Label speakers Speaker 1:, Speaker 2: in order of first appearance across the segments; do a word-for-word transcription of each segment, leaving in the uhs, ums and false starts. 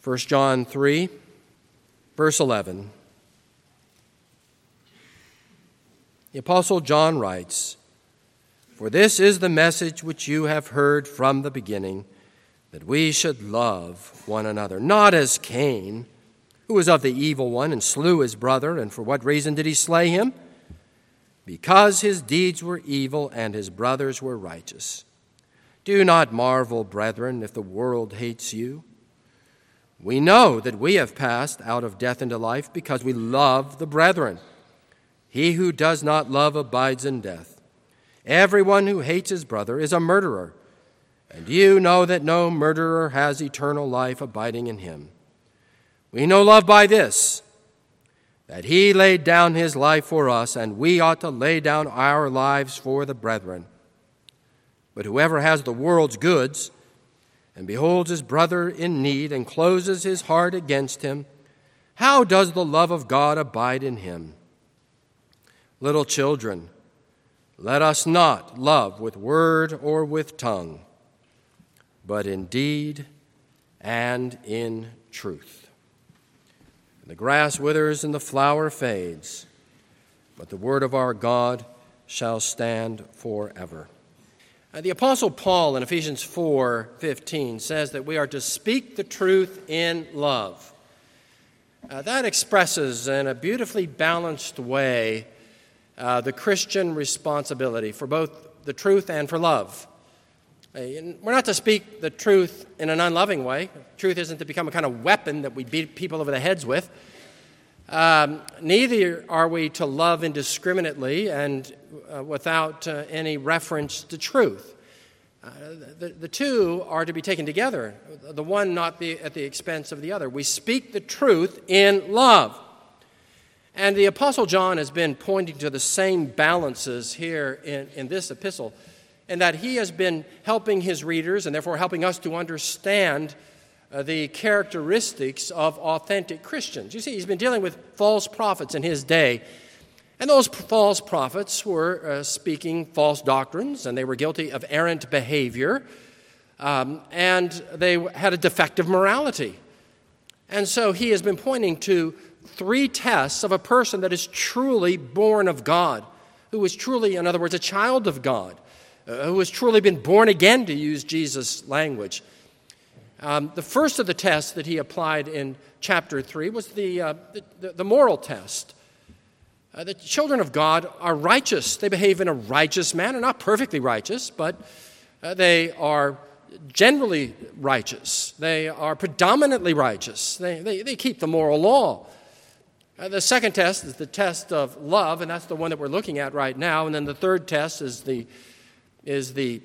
Speaker 1: First John three, verse eleven. The Apostle John writes, "For this is the message which you have heard from the beginning, that we should love one another, not as Cain, who was of the evil one and slew his brother. And for what reason did he slay him? Because his deeds were evil and his brothers were righteous. Do not marvel, brethren, if the world hates you. We know that we have passed out of death into life because we love the brethren. He who does not love abides in death. Everyone who hates his brother is a murderer, and you know that no murderer has eternal life abiding in him. We know love by this, that he laid down his life for us, and we ought to lay down our lives for the brethren. But whoever has the world's goods and beholds his brother in need and closes his heart against him, how does the love of God abide in him? Little children, let us not love with word or with tongue, but in deed and in truth. The grass withers and the flower fades, but the word of our God shall stand forever." Uh, the Apostle Paul in Ephesians four fifteen says that we are to speak the truth in love. Uh, that expresses in a beautifully balanced way uh, the Christian responsibility for both the truth and for love. Uh, we're not to speak the truth in an unloving way. Truth isn't to become a kind of weapon that we beat people over the heads with. Um, neither are we to love indiscriminately and uh, without uh, any reference to truth. Uh, the, the two are to be taken together, the one not be at the expense of the other. We speak the truth in love. And the Apostle John has been pointing to the same balances here in, in this epistle, and that he has been helping his readers and therefore helping us to understand uh, the characteristics of authentic Christians. You see, he's been dealing with false prophets in his day, and those p- false prophets were uh, speaking false doctrines, and they were guilty of errant behavior, um, and they had a defective morality. And so he has been pointing to three tests of a person that is truly born of God, who is truly, in other words, a child of God, uh, who has truly been born again, to use Jesus' language. Um, the first of the tests that he applied in chapter three was the, uh, the, the moral test. Uh, the children of God are righteous. They behave in a righteous manner, not perfectly righteous, but uh, they are generally righteous. They are predominantly righteous. They, they, they keep the moral law. Uh, the second test is the test of love, and that's the one that we're looking at right now. And then the third test is the is the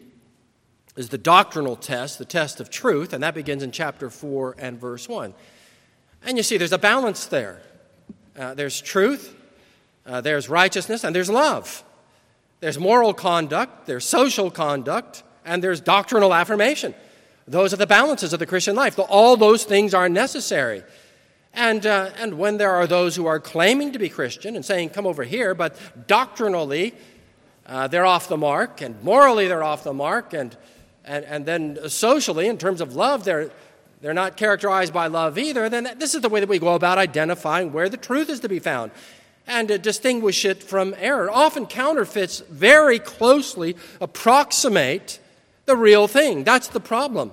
Speaker 1: is the doctrinal test, the test of truth, and that begins in chapter four and verse one. And you see, there's a balance there. Uh, there's truth, uh, there's righteousness, and there's love. There's moral conduct, there's social conduct, and there's doctrinal affirmation. Those are the balances of the Christian life. All those things are necessary. And uh, and when there are those who are claiming to be Christian and saying, come over here, but doctrinally uh, they're off the mark, and morally they're off the mark, and and, and then socially, in terms of love, they're, they're not characterized by love either, then this is the way that we go about identifying where the truth is to be found and to distinguish it from error. Often counterfeits very closely approximate the real thing. That's the problem.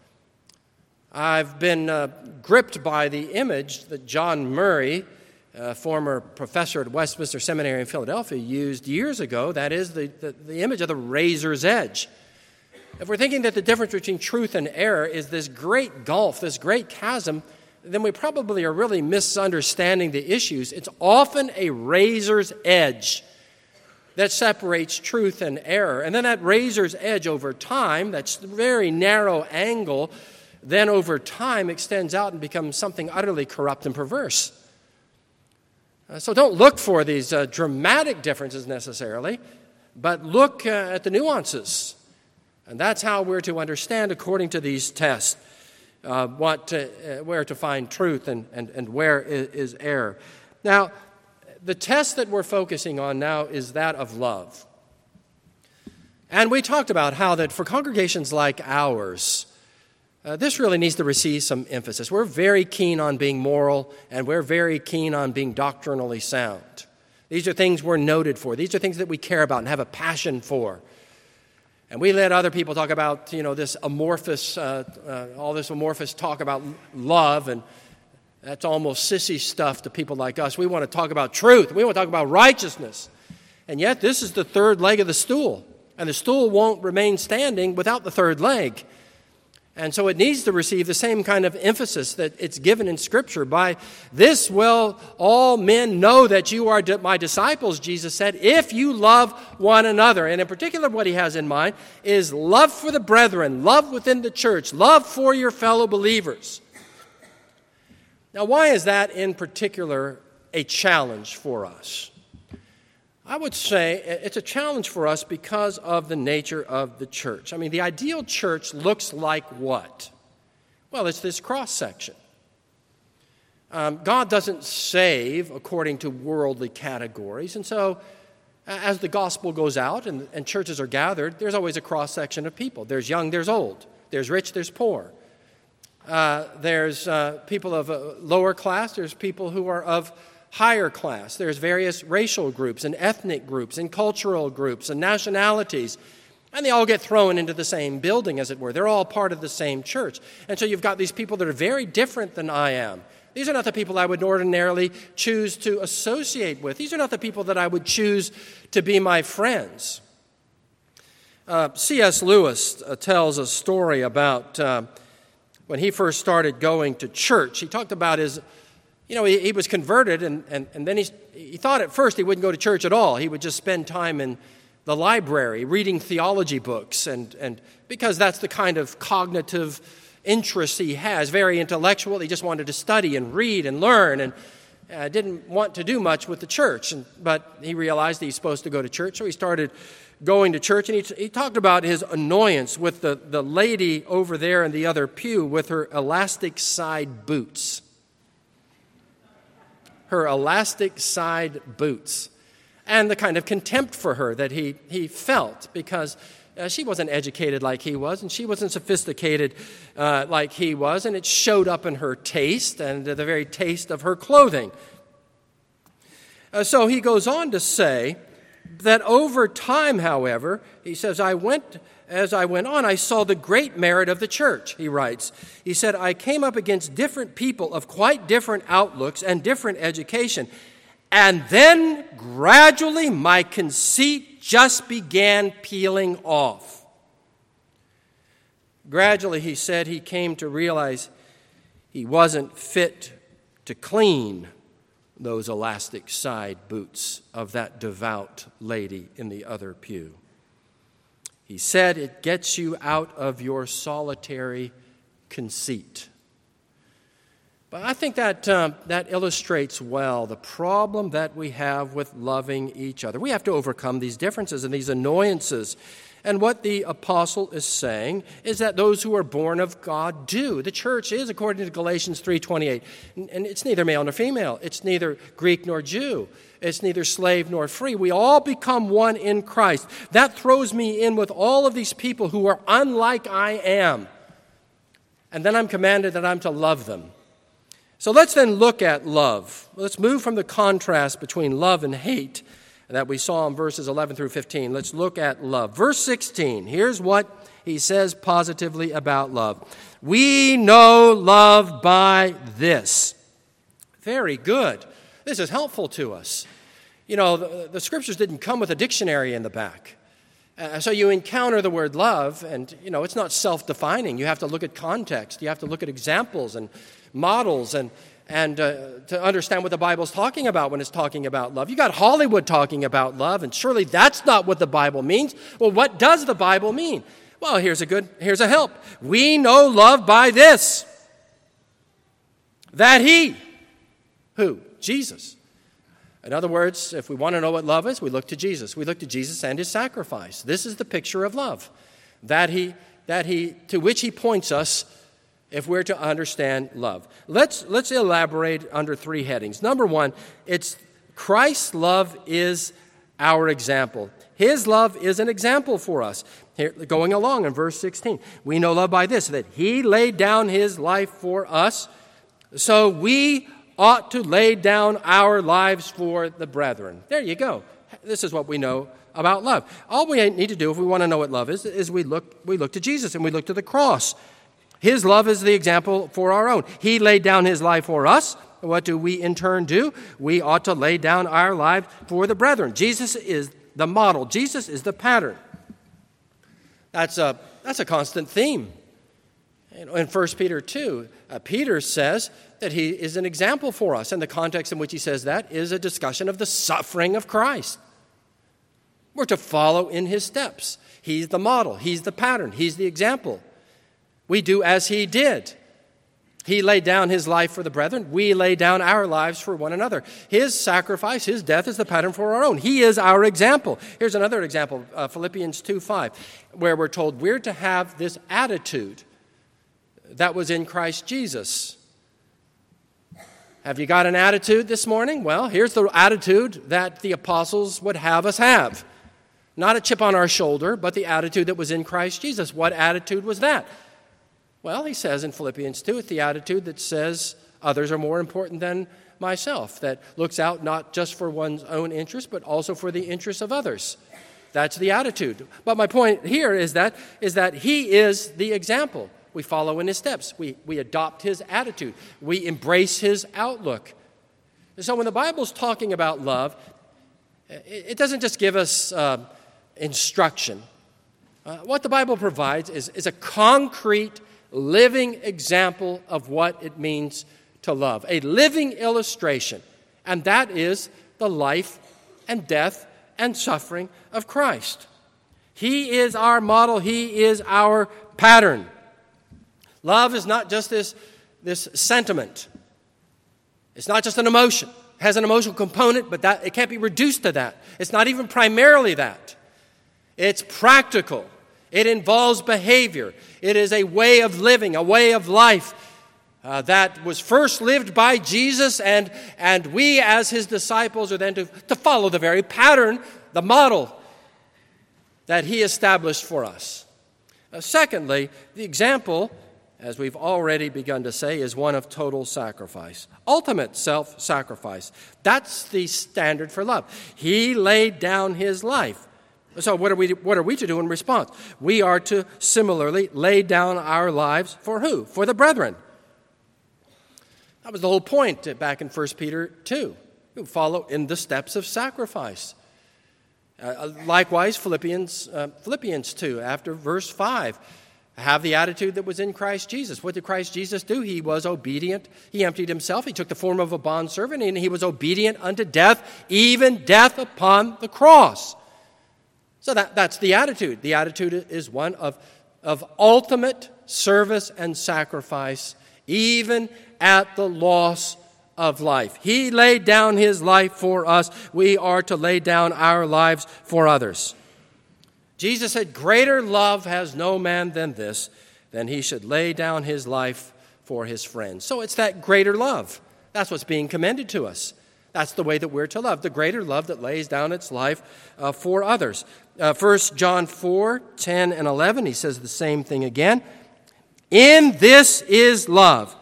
Speaker 1: I've been uh, gripped by the image that John Murray, a former professor at Westminster Seminary in Philadelphia, used years ago. That is the, the, the image of the razor's edge. If we're thinking that the difference between truth and error is this great gulf, this great chasm, then we probably are really misunderstanding the issues. It's often a razor's edge that separates truth and error. And then that razor's edge over time, that very narrow angle, then over time extends out and becomes something utterly corrupt and perverse. Uh, so don't look for these uh, dramatic differences necessarily, but look uh, at the nuances. And that's how we're to understand, according to these tests, uh, what to, uh, where to find truth and, and, and where is, is error. Now, the test that we're focusing on now is that of love. And we talked about how that for congregations like ours, Uh, this really needs to receive some emphasis. We're very keen on being moral, and we're very keen on being doctrinally sound. These are things we're noted for. These are things that we care about and have a passion for. And we let other people talk about, you know, this amorphous, uh, uh, all this amorphous talk about love, and that's almost sissy stuff to people like us. We want to talk about truth. We want to talk about righteousness. And yet this is the third leg of the stool. And the stool won't remain standing without the third leg. And so it needs to receive the same kind of emphasis that it's given in Scripture. By this will all men know that you are my disciples, Jesus said, if you love one another. And in particular, what he has in mind is love for the brethren, love within the church, love for your fellow believers. Now, why is that in particular a challenge for us? I would say it's a challenge for us because of the nature of the church. I mean, the ideal church looks like what? Well, it's this cross-section. Um, God doesn't save according to worldly categories. And so as the gospel goes out and, and churches are gathered, there's always a cross-section of people. There's young, there's old. There's rich, there's poor. Uh, there's uh, people of a lower class. There's people who are of higher class. There's various racial groups and ethnic groups and cultural groups and nationalities. And they all get thrown into the same building, as it were. They're all part of the same church. And so you've got these people that are very different than I am. These are not the people I would ordinarily choose to associate with. These are not the people that I would choose to be my friends. Uh, C S Lewis uh, tells a story about uh, when he first started going to church. He talked about his You know, he, he was converted, and, and, and then he, he thought at first he wouldn't go to church at all. He would just spend time in the library reading theology books, and, and because that's the kind of cognitive interest he has, very intellectual. He just wanted to study and read and learn, and uh, didn't want to do much with the church. And, but he realized he's supposed to go to church, so he started going to church, and he, he talked about his annoyance with the, the lady over there in the other pew with her elastic side boots. Her elastic side boots, and the kind of contempt for her that he, he felt because uh, she wasn't educated like he was, and she wasn't sophisticated uh, like he was, and it showed up in her taste and the very taste of her clothing. Uh, so he goes on to say that over time, however, he says, I went... As I went on, I saw the great merit of the church, he writes. He said, I came up against different people of quite different outlooks and different education. And then gradually my conceit just began peeling off. Gradually, he said, he came to realize he wasn't fit to clean those elastic side boots of that devout lady in the other pew. He said it gets you out of your solitary conceit. But I think that um, that illustrates well the problem that we have with loving each other. We have to overcome these differences and these annoyances. And what the apostle is saying is that those who are born of God do. The church is, according to Galatians three twenty-eight, and it's neither male nor female. It's neither Greek nor Jew. It's neither slave nor free. We all become one in Christ. That throws me in with all of these people who are unlike I am. And then I'm commanded that I'm to love them. So let's then look at love. Let's move from the contrast between love and hate that we saw in verses eleven through fifteen. Let's look at love. Verse sixteen, here's what he says positively about love. We know love by this. Very good. This is helpful to us. You know, the, the scriptures didn't come with a dictionary in the back. Uh, so you encounter the word love, and, you know, it's not self-defining. You have to look at context. You have to look at examples and models and and uh, to understand what the Bible's talking about when it's talking about love. You got Hollywood talking about love, and surely that's not what the Bible means. Well, what does the Bible mean? Well, here's a good, here's a help. We know love by this, that he, who? Jesus. In other words, if we want to know what love is, we look to Jesus. We look to Jesus and his sacrifice. This is the picture of love, that he, that he, to which he points us if we're to understand love. Let's, let's elaborate under three headings. Number one, it's Christ's love is our example. His love is an example for us. Here, going along in verse sixteen, we know love by this, that he laid down his life for us, so we ought to lay down our lives for the brethren. There you go. This is what we know about love. All we need to do if we want to know what love is, is we look, we look to Jesus and we look to the cross. His love is the example for our own. He laid down his life for us. What do we in turn do? We ought to lay down our lives for the brethren. Jesus is the model. Jesus is the pattern. That's a, that's a constant theme. In First Peter two, uh, Peter says that he is an example for us. And the context in which he says that is a discussion of the suffering of Christ. We're to follow in his steps. He's the model. He's the pattern. He's the example. We do as he did. He laid down his life for the brethren. We lay down our lives for one another. His sacrifice, his death is the pattern for our own. He is our example. Here's another example, uh, Philippians two five, where we're told we're to have this attitude that was in Christ Jesus. Have you got an attitude this morning? Well, here's the attitude that the apostles would have us have. Not a chip on our shoulder, but the attitude that was in Christ Jesus. What attitude was that? Well, he says in Philippians two, it's the attitude that says others are more important than myself, that looks out not just for one's own interest, but also for the interests of others. That's the attitude. But my point here is that, is that he is the example. We follow in his steps. We, we adopt his attitude. We embrace his outlook. So when the Bible's talking about love, it, it doesn't just give us uh, instruction. Uh, what the Bible provides is, is a concrete living example of what it means to love, a living illustration, and that is the life and death and suffering of Christ. He is our model. He is our pattern. Love is not just this, this sentiment. It's not just an emotion. It has an emotional component, but that it can't be reduced to that. It's not even primarily that. It's practical. It involves behavior. It is a way of living, a way of life uh, that was first lived by Jesus, and, and we as his disciples are then to, to follow the very pattern, the model that he established for us. Uh, secondly, the example, as we've already begun to say, is one of total sacrifice, ultimate self-sacrifice. That's the standard for love. He laid down his life. So what are we what are we to do in response? We are to similarly lay down our lives for who? For the brethren. That was the whole point back in First Peter two. We follow in the steps of sacrifice. Uh, likewise, Philippians uh, Philippians two, after verse five, have the attitude that was in Christ Jesus. What did Christ Jesus do? He was obedient. He emptied himself. He took the form of a bondservant, and he was obedient unto death, even death upon the cross. So that, that's the attitude. The attitude is one of, of ultimate service and sacrifice, even at the loss of life. He laid down his life for us. We are to lay down our lives for others. Jesus said, "Greater love has no man than this, than he should lay down his life for his friends." So it's that greater love. That's what's being commended to us. That's the way that we're to love, the greater love that lays down its life uh, for others. Uh, First John four, ten and eleven, he says the same thing again. In this is love.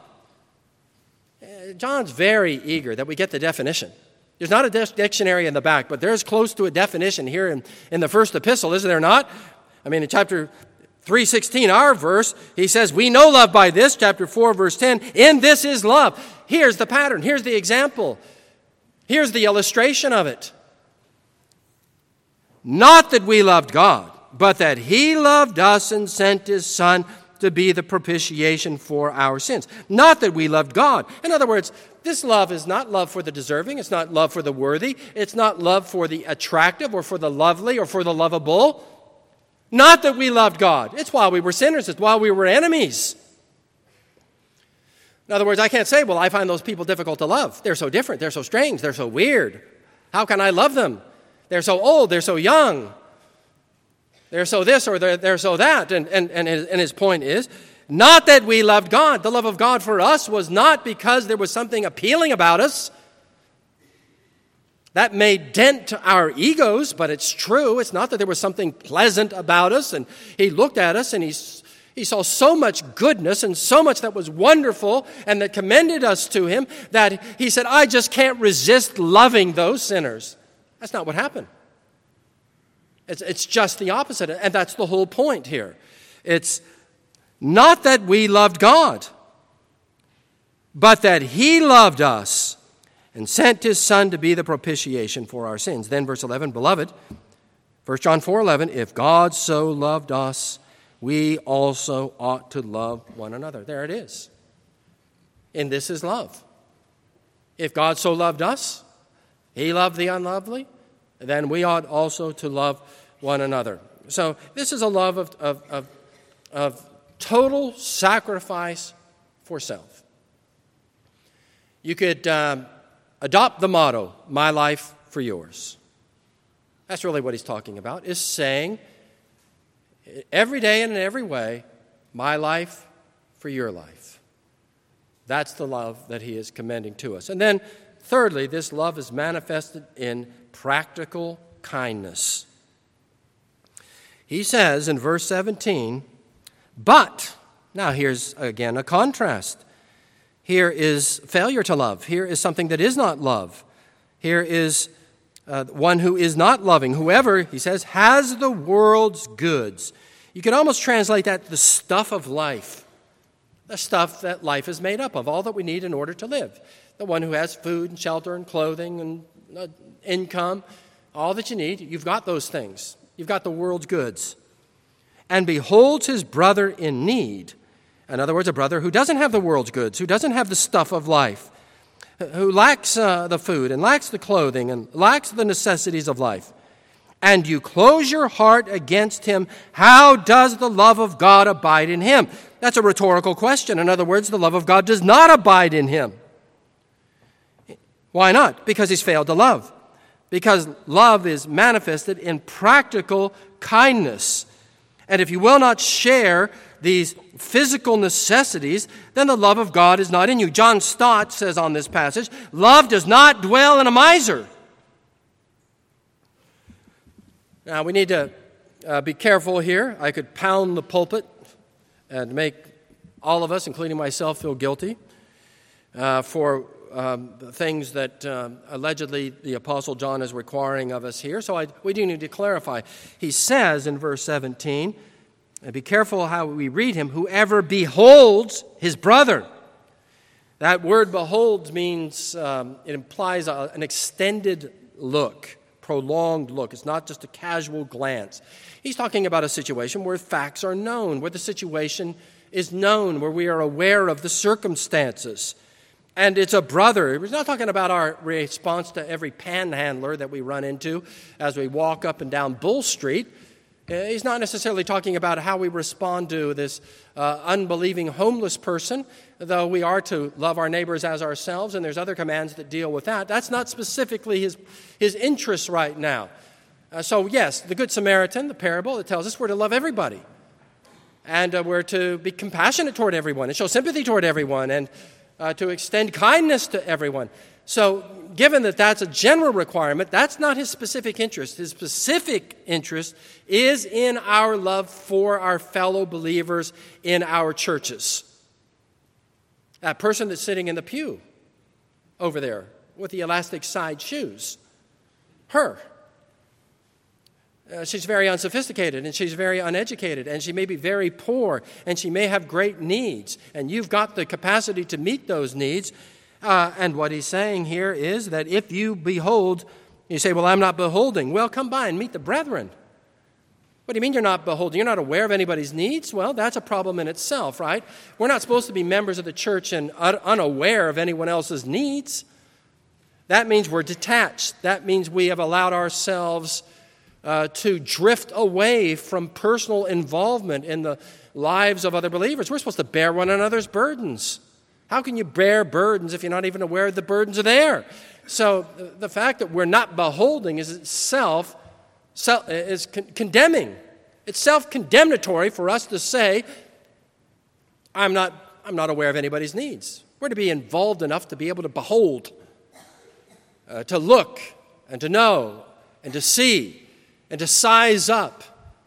Speaker 1: Uh, John's very eager that we get the definition. There's not a dictionary in the back, but there's close to a definition here in, in the first epistle, is there not? I mean, in chapter three sixteen, our verse, he says, we know love by this, chapter four, verse ten, in this is love. Here's the pattern. Here's the example. Here's the illustration of it. Not that we loved God, but that he loved us and sent his Son to be the propitiation for our sins. Not that we loved God. In other words, this love is not love for the deserving. It's not love for the worthy. It's not love for the attractive or for the lovely or for the lovable. Not that we loved God. It's while we were sinners. It's while we were enemies. In other words, I can't say, well, I find those people difficult to love. They're so different. They're so strange. They're so weird. How can I love them? They're so old. They're so young. They're so this or they're, they're so that. And, and, and, his, and his point is, not that we loved God. The love of God for us was not because there was something appealing about us. That may dent our egos, but it's true. It's not that there was something pleasant about us, and he looked at us and he, he saw so much goodness and so much that was wonderful and that commended us to him that he said, I just can't resist loving those sinners. That's not what happened. It's, it's just the opposite, and that's the whole point here. It's not that we loved God, but that he loved us and sent his Son to be the propitiation for our sins. Then verse eleven, beloved, First John four eleven, if God so loved us, we also ought to love one another. There it is. And this is love. If God so loved us, he loved the unlovely, then we ought also to love one another. So this is a love of, of, of, of total sacrifice for self. You could um, adopt the motto, my life for yours. That's really what he's talking about, is saying every day and in every way, my life for your life. That's the love that he is commending to us. And then, thirdly, this love is manifested in practical kindness. He says in verse seventeen, but, now here's again a contrast. Here is failure to love. Here is something that is not love. Here is uh, one who is not loving. Whoever, he says, has the world's goods. You could almost translate that the stuff of life. The stuff that life is made up of, all that we need in order to live. The one who has food and shelter and clothing and uh, income, all that you need, you've got those things. You've got the world's goods. And beholds his brother in need. In other words, a brother who doesn't have the world's goods, who doesn't have the stuff of life, who lacks uh, the food and lacks the clothing and lacks the necessities of life. And you close your heart against him, how does the love of God abide in him? That's a rhetorical question. In other words, the love of God does not abide in him. Why not? Because he's failed to love. Because love is manifested in practical kindness. And if you will not share these physical necessities, then the love of God is not in you. John Stott says on this passage, love does not dwell in a miser. Now, we need to uh, be careful here. I could pound the pulpit and make all of us, including myself, feel guilty uh, for um, things that uh, allegedly the Apostle John is requiring of us here. So I, we do need to clarify. He says in verse seventeen, and be careful how we read him, whoever beholds his brother. That word beholds means, um, it implies a, an extended look, prolonged look. It's not just a casual glance. He's talking about a situation where facts are known, where the situation is known, where we are aware of the circumstances. And it's a brother. He's not talking about our response to every panhandler that we run into as we walk up and down Bull Street. He's not necessarily talking about how we respond to this uh, unbelieving homeless person, though we are to love our neighbors as ourselves, and there's other commands that deal with that. That's not specifically his, his interest right now. Uh, so, yes, the Good Samaritan, the parable, it tells us we're to love everybody. And uh, we're to be compassionate toward everyone and show sympathy toward everyone and uh, to extend kindness to everyone. So, given that that's a general requirement, that's not his specific interest. His specific interest is in our love for our fellow believers in our churches. That person that's sitting in the pew over there with the elastic side shoes, her. Uh, she's very unsophisticated and she's very uneducated and she may be very poor and she may have great needs and you've got the capacity to meet those needs. Uh, and what he's saying here is that if you behold, you say, well, I'm not beholding. Well, come by and meet the brethren. What do you mean you're not beholding? You're not aware of anybody's needs? Well, that's a problem in itself, right? We're not supposed to be members of the church and un- unaware of anyone else's needs. That means we're detached. That means we have allowed ourselves uh, to drift away from personal involvement in the lives of other believers. We're supposed to bear one another's burdens. How can you bear burdens if you're not even aware the burdens are there? So the fact that we're not beholding is itself self, is con- condemning. It's self-condemnatory for us to say, I'm not, I'm not aware of anybody's needs. We're to be involved enough to be able to behold, uh, to look, and to know and to see and to size up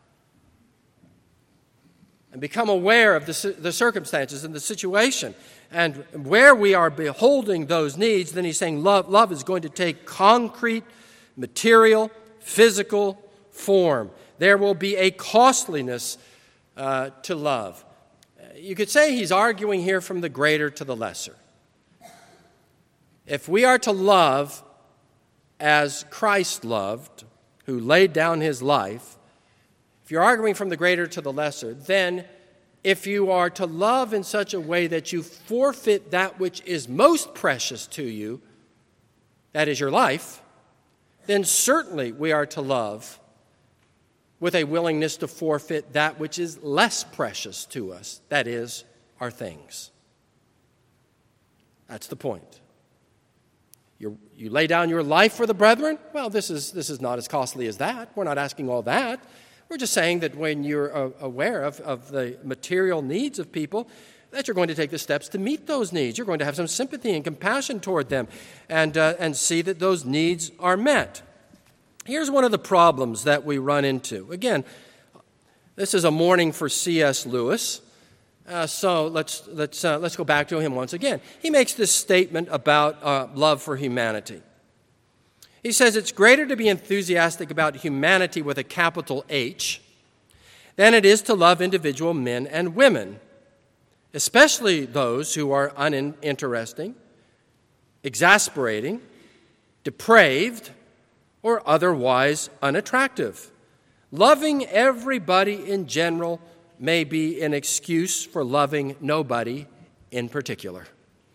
Speaker 1: and become aware of the, the circumstances and the situation. And where we are beholding those needs, then he's saying love, love is going to take concrete, material, physical form. There will be a costliness uh, to love. You could say he's arguing here from the greater to the lesser. If we are to love as Christ loved, who laid down his life, if you're arguing from the greater to the lesser, then if you are to love in such a way that you forfeit that which is most precious to you, that is your life, then certainly we are to love with a willingness to forfeit that which is less precious to us, that is, our things. That's the point. You're, you lay down your life for the brethren? Well, this is, this is not as costly as that. We're not asking all that. We're just saying that when you're uh, aware of, of the material needs of people, that you're going to take the steps to meet those needs. You're going to have some sympathy and compassion toward them and, uh, and see that those needs are met. Here's one of the problems that we run into. Again, this is a morning for C S Lewis. Uh, so let's, let's, uh, let's go back to him once again. He makes this statement about uh, love for humanity. He says it's greater to be enthusiastic about humanity with a capital H than it is to love individual men and women, especially those who are uninteresting, exasperating, depraved, or otherwise unattractive. Loving everybody in general may be an excuse for loving nobody in particular.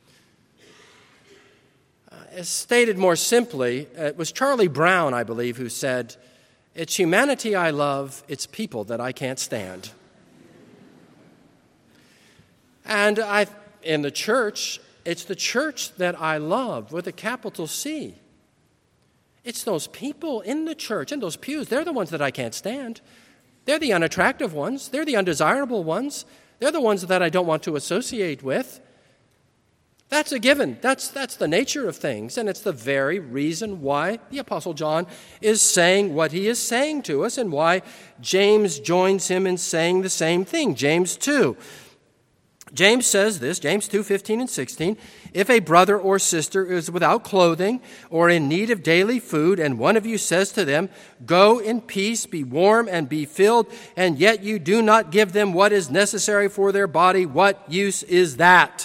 Speaker 1: Uh, stated more simply, it was Charlie Brown, I believe, who said, "It's humanity I love, it's people that I can't stand." And I, in the church, it's the church that I love with a capital C. It's those people in the church, in those pews, they're the ones that I can't stand. They're the unattractive ones. They're the undesirable ones. They're the ones that I don't want to associate with. That's a given. That's, that's the nature of things, and it's the very reason why the Apostle John is saying what he is saying to us and why James joins him in saying the same thing. James two. James says this, James two, fifteen and sixteen, "If a brother or sister is without clothing or in need of daily food, and one of you says to them, 'Go in peace, be warm and be filled,' and yet you do not give them what is necessary for their body, what use is that?"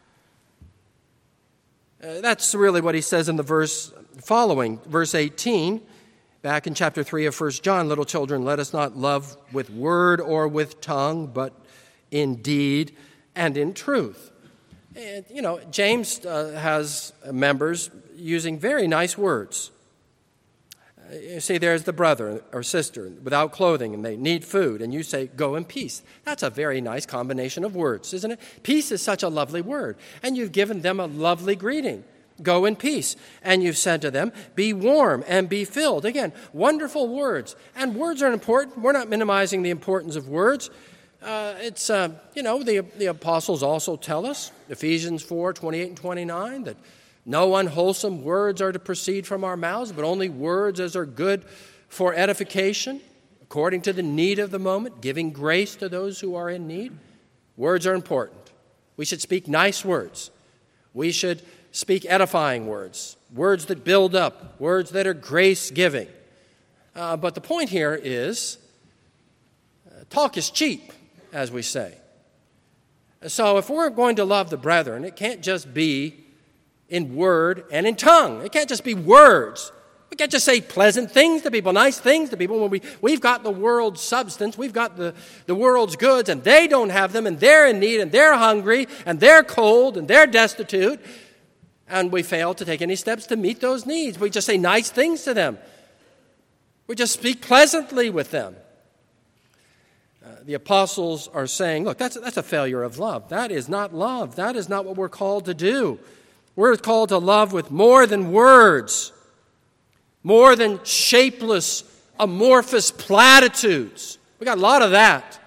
Speaker 1: Uh, that's really what he says in the verse following, verse eighteen, back in chapter three of First John, "Little children, let us not love with word or with tongue, but in deed and in truth." And, you know, James uh, has members using very nice words. Uh, you see, there's the brother or sister without clothing, and they need food, and you say, "Go in peace." That's a very nice combination of words, isn't it? Peace is such a lovely word, and you've given them a lovely greeting. Go in peace. And you've said to them, "Be warm and be filled." Again, wonderful words. And words are important. We're not minimizing the importance of words. Uh, it's, uh, you know, the, the apostles also tell us, Ephesians four, twenty-eight and twenty-nine, that no unwholesome words are to proceed from our mouths, but only words as are good for edification, according to the need of the moment, giving grace to those who are in need. Words are important. We should speak nice words. We should speak edifying words, words that build up, words that are grace-giving. Uh, but the point here is, uh, talk is cheap, as we say. So if we're going to love the brethren, it can't just be in word and in tongue. It can't just be words. We can't just say pleasant things to people, nice things to people. When we, we've got the world's substance, we've got the, the world's goods, and they don't have them, and they're in need, and they're hungry, and they're cold, and they're destitute, and we fail to take any steps to meet those needs. We just say nice things to them. We just speak pleasantly with them. Uh, the apostles are saying, look, that's, that's a failure of love. That is not love. That is not what we're called to do. We're called to love with more than words, more than shapeless, amorphous platitudes. We got a lot of that.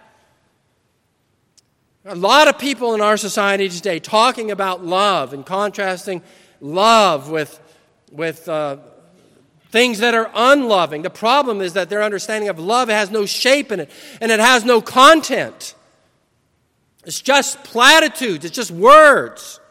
Speaker 1: A lot of people in our society today talking about love and contrasting love with, with uh, things that are unloving. The problem is that their understanding of love has no shape in it, and it has no content. It's just platitudes. It's just words.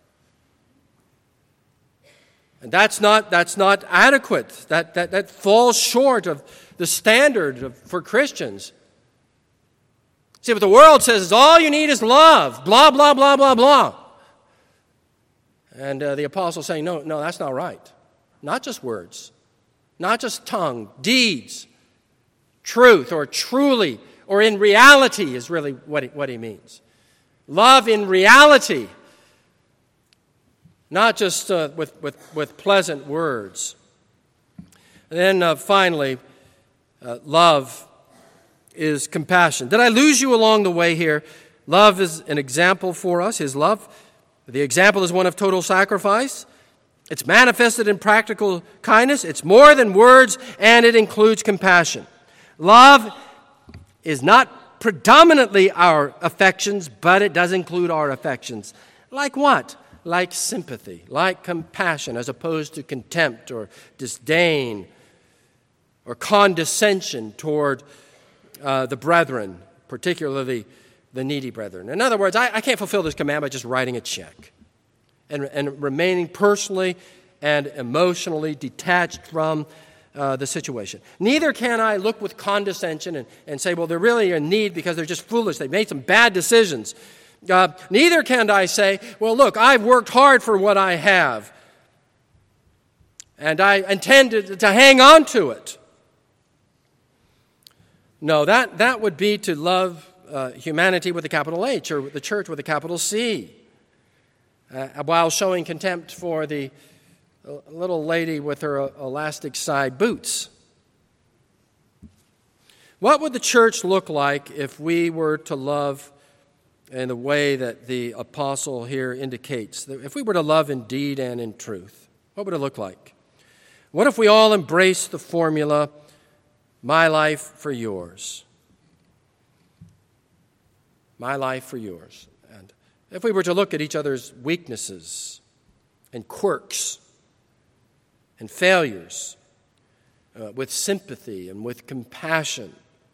Speaker 1: And that's not, that's not adequate. That, that, that falls short of the standard of, for Christians. See, what the world says is all you need is love. Blah, blah, blah, blah, blah. And uh, the apostle saying, no, no, that's not right. Not just words. Not just tongue. Deeds. Truth or truly or in reality is really what he, what he means. Love in reality. Not just uh, with, with, with pleasant words. And then uh, finally, uh, love is compassion. Did I lose you along the way here? Love is an example for us, his love. The example is one of total sacrifice. It's manifested in practical kindness. It's more than words, and it includes compassion. Love is not predominantly our affections, but it does include our affections. Like what? Like sympathy, like compassion, as opposed to contempt or disdain or condescension toward uh, the brethren, particularly the needy brethren. In other words, I, I can't fulfill this command by just writing a check and, and remaining personally and emotionally detached from uh, the situation. Neither can I look with condescension and, and say, well, they're really in need because they're just foolish. They've made some bad decisions. Uh, neither can I say, well, look, I've worked hard for what I have, and I intend to, to hang on to it. No, that, that would be to love uh, humanity with a capital H or the church with a capital C, uh, while showing contempt for the little lady with her elastic side boots. What would the church look like if we were to love in the way that the apostle here indicates? If we were to love in deed and in truth, what would it look like? What if we all embrace the formula, my life for yours? My life for yours. And if we were to look at each other's weaknesses and quirks and failures uh, with sympathy and with compassion.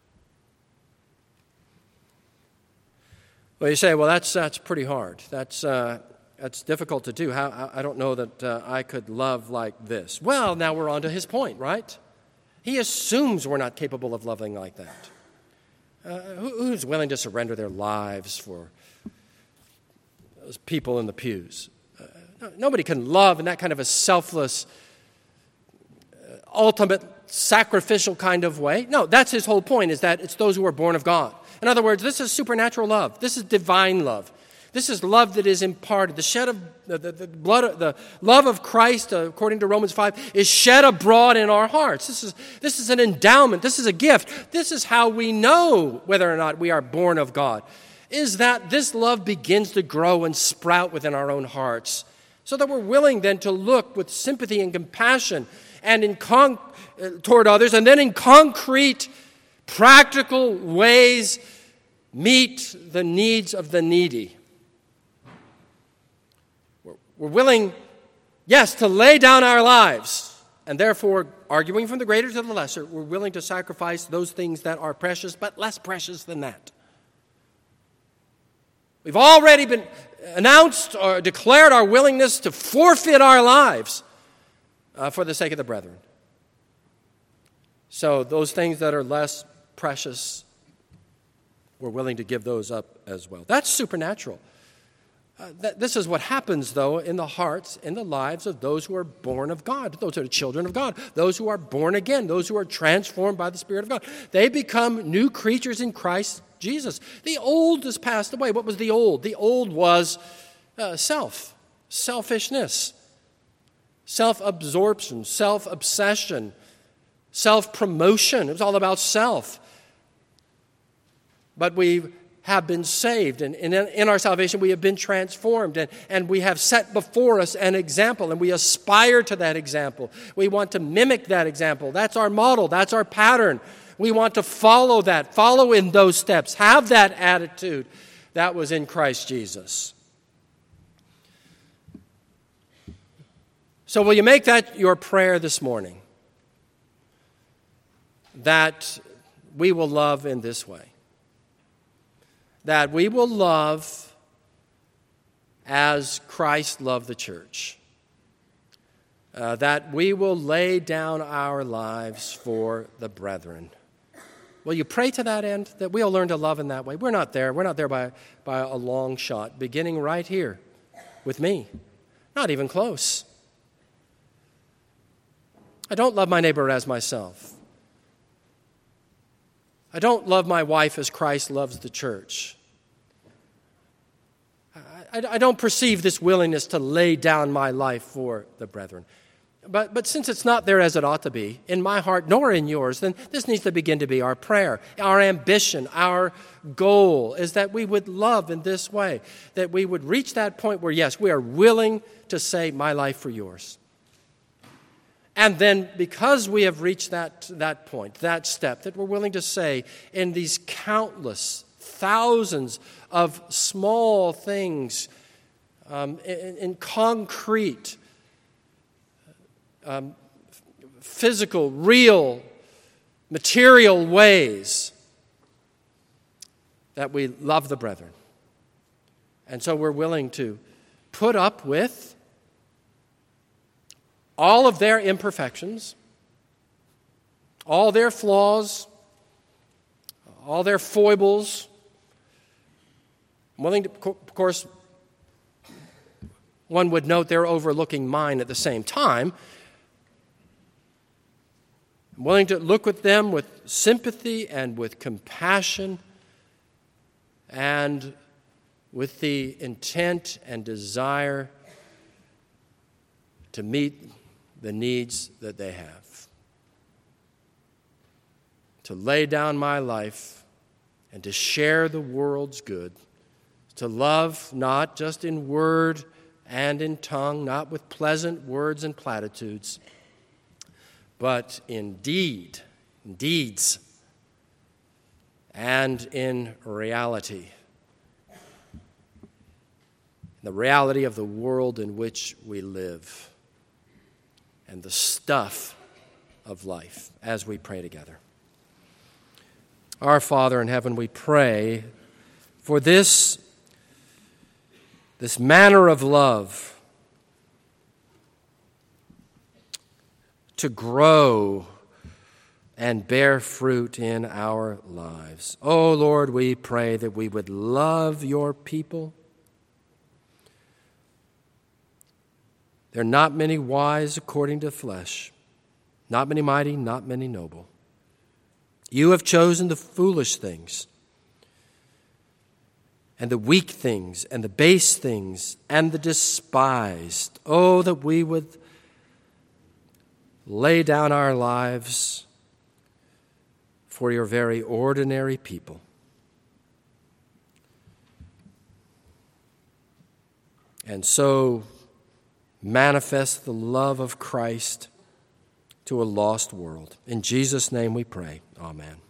Speaker 1: Well, you say, well, that's that's pretty hard. That's uh, that's difficult to do. How I don't know that uh, I could love like this. Well, now we're on to his point, right? He assumes we're not capable of loving like that. Uh, who, who's willing to surrender their lives for those people in the pews? Uh, no, nobody can love in that kind of a selfless, uh, ultimate, sacrificial kind of way. No, that's his whole point, is that it's those who are born of God. In other words, this is supernatural love. This is divine love. This is love that is imparted. The shed of the, the, the blood, the love of Christ, uh, according to Romans five, is shed abroad in our hearts. This is this is an endowment. This is a gift. This is how we know whether or not we are born of God. Is that this love begins to grow and sprout within our own hearts, so that we're willing then to look with sympathy and compassion and in con- uh, toward others, and then in concrete, practical ways meet the needs of the needy. We're willing, yes, to lay down our lives, and therefore, arguing from the greater to the lesser, we're willing to sacrifice those things that are precious, but less precious than that. We've already been announced or declared our willingness to forfeit our lives uh, for the sake of the brethren. So those things that are less precious, we're willing to give those up as well. That's supernatural. Uh, th- this is what happens, though, in the hearts, in the lives of those who are born of God. Those are the children of God. Those who are born again. Those who are transformed by the Spirit of God. They become new creatures in Christ Jesus. The old has passed away. What was the old? The old was uh, self, selfishness, self-absorption, self-obsession, self-promotion. It was all about self. But we have been saved, and in, in our salvation we have been transformed, and, and we have set before us an example, and we aspire to that example. We want to mimic that example. That's our model. That's our pattern. We want to follow that, follow in those steps, have that attitude that was in Christ Jesus. So will you make that your prayer this morning? that we will love in this way. That we will love as Christ loved the church. Uh, that we will lay down our lives for the brethren. Will you pray to that end, that we'll learn to love in that way? We're not there. We're not there by, by a long shot, beginning right here with me. Not even close. I don't love my neighbor as myself. I don't love my wife as Christ loves the church. I, I, I don't perceive this willingness to lay down my life for the brethren. But, but since it's not there as it ought to be, in my heart nor in yours, then this needs to begin to be our prayer, our ambition, our goal, is that we would love in this way, that we would reach that point where, yes, we are willing to say, my life for yours. And then because we have reached that, that point, that step, that we're willing to say in these countless thousands of small things, um, in, in concrete Um, physical, real, material ways that we love the brethren. And so we're willing to put up with all of their imperfections, all their flaws, all their foibles. I'm willing to, of course, one would note they're overlooking mine at the same time. I'm willing to look at them with sympathy and with compassion and with the intent and desire to meet the needs that they have. To lay down my life and to share the world's good. To love not just in word and in tongue, not with pleasant words and platitudes, but in deed, in deeds, and in reality. The reality of the world in which we live and the stuff of life as we pray together. Our Father in heaven, we pray for this, this manner of love to grow and bear fruit in our lives. Oh, Lord, we pray that we would love your people. There are not many wise according to flesh, not many mighty, not many noble. You have chosen the foolish things and the weak things and the base things and the despised. Oh, that we would lay down our lives for your very ordinary people. And so manifest the love of Christ to a lost world. In Jesus' name we pray. Amen.